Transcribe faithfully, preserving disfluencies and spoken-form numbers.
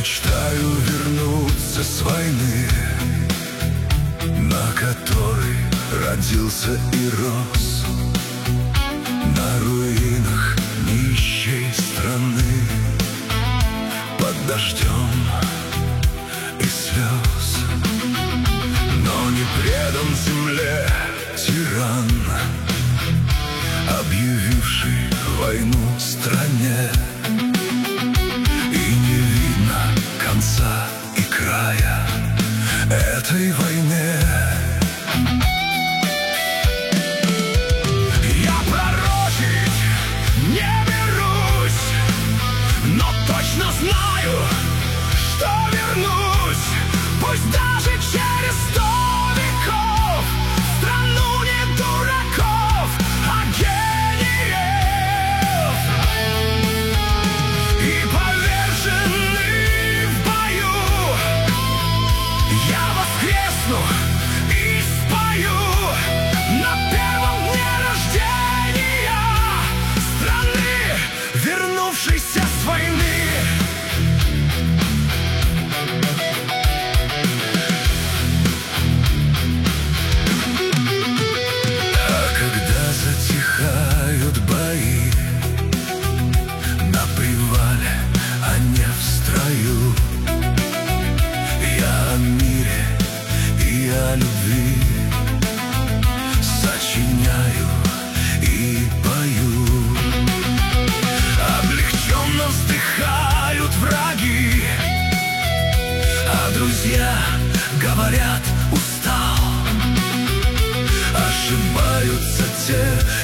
мечтаю вернуться с войны, на которой родился и рос, на руинах нищей страны, под дождем и слез. Но не предан земле тиран, объявивший войну стране, и не видно конца и края этой войне. Я пророчить не берусь, но точно знаю, что вернусь, пусть даже через сто веков, в страну не дураков, а гениев. И поверженный в бою, я воскресну и спою на первом дне рождения страны, вернувшейся с войны. А когда затихают бои на привале, а не в строю, я о мире и о любви сочиняю и пою. Облегченно вздыхают враги, а друзья говорят: устал. Ошибаются те,